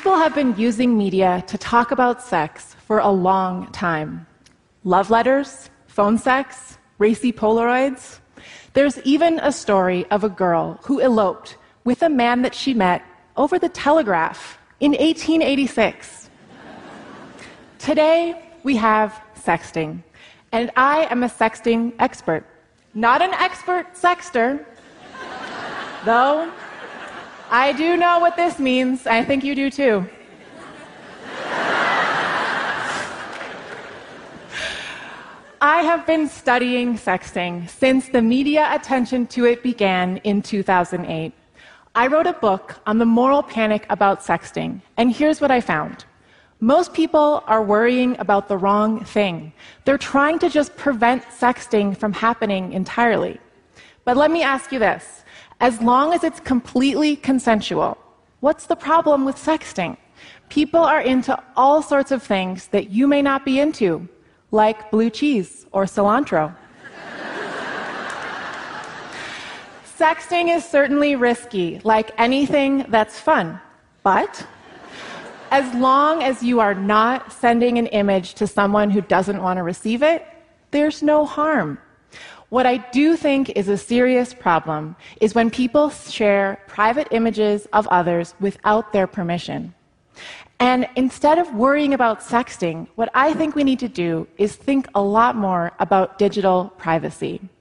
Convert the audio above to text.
People have been using media to talk about sex for a long time. Love letters, phone sex, racy Polaroids. There's even a story of a girl who eloped with a man that she met over the telegraph in 1886. Today, we have sexting, and I am a sexting expert. Not an expert sexter, though I do know what this means. I think you do too. I have been studying sexting since the media attention to it began in 2008. I wrote a book on the moral panic about sexting, and here's what I found. Most people are worrying about the wrong thing. They're trying to just prevent sexting from happening entirely. But let me ask you this. As long as it's completely consensual, what's the problem with sexting? People are into all sorts of things that you may not be into, like blue cheese or cilantro. Sexting is certainly risky, like anything that's fun. But as long as you are not sending an image to someone who doesn't want to receive it, there's no harm. What I do think is a serious problem is when people share private images of others without their permission. And instead of worrying about sexting, what I think we need to do is think a lot more about digital privacy.